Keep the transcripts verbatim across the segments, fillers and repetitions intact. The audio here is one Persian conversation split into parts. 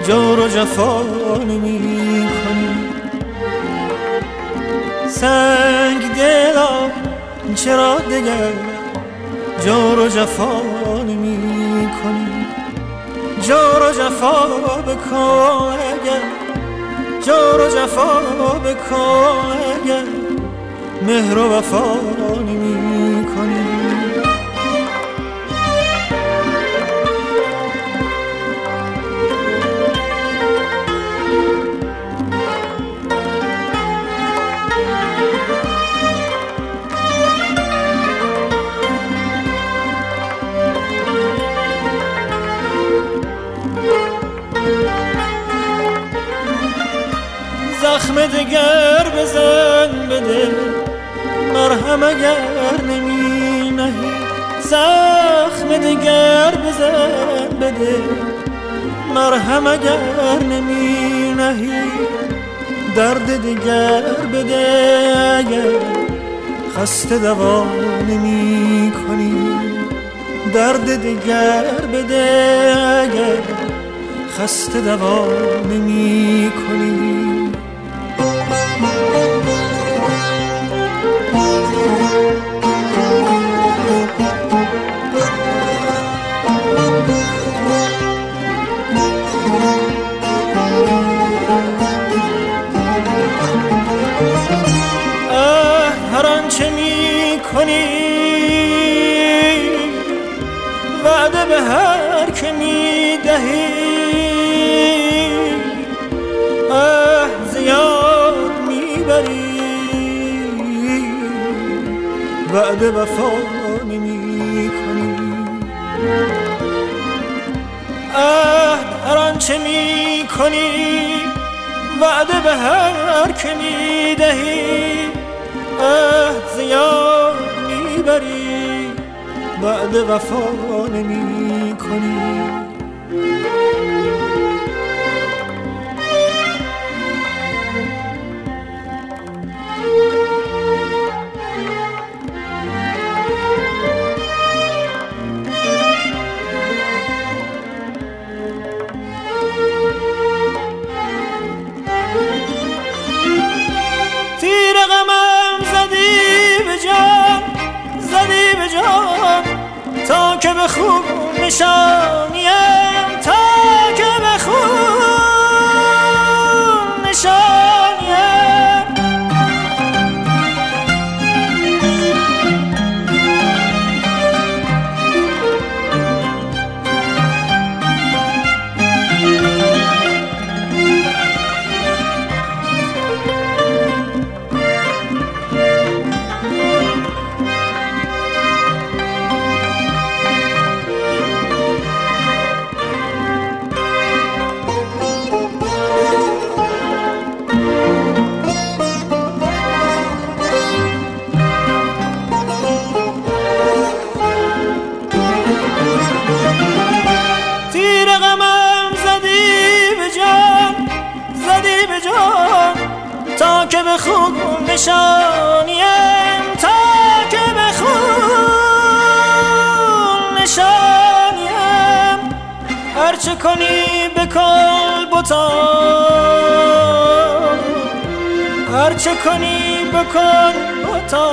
جور و جفا نمی کنی. سنگ دلا چرا دگر جور و جفا نمی کنی. جور و جفا بکن اگر، جور و جفا بکن اگر مهر و وفا نمی کنی. زخم دگر بزن بده مرهم اگر نمی نهی. زخم دگر بزن بده مرهم اگر نمی نهی. درد دگر بده اگر خسته دوا نمی کنی. درد دگر بده اگر خسته دوا نمی کنی. هر آنچه می کنی وعده به هر که می دهی. اه زیاد می بری وعده وفا نمی کنی. اه هر آنچه می کنی وعده به هر که می دهی. اه زیاد میبری بعد وفا نمی کنی. تیر غمم زدی به جان، زدی به جان تا که به خوب نشانیم، تا که به خوب نشانیم. تا که به خوب نشانیم، تا که به خوب نشانیم. هرچه کنی بکن بتا، هرچه کنی بکن بتا.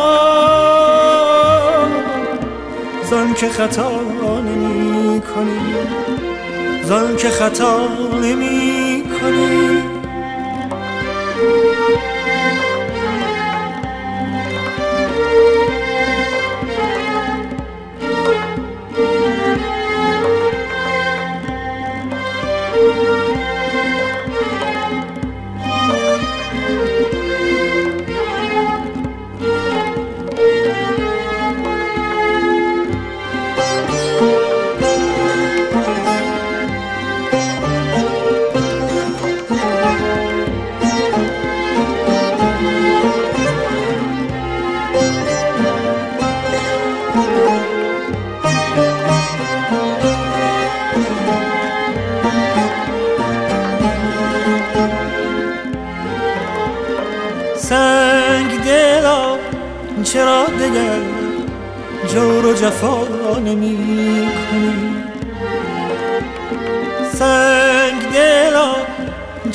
زن که خطا نمی کنی، زن که خطا نمی کنی. سنگ دلا چرا دگر جور و جفا نمی کنی. سنگ دلا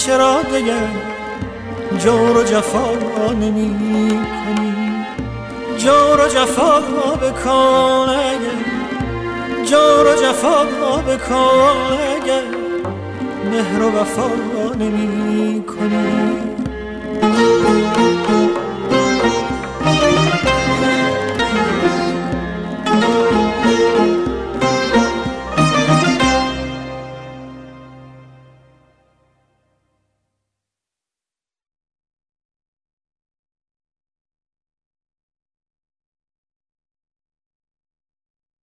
چرا دیگر جور و جفا نمی کنی؟ جور و جفا بکن اگر، جور و جفا بکن اگر مهر و وفا نمی کنی.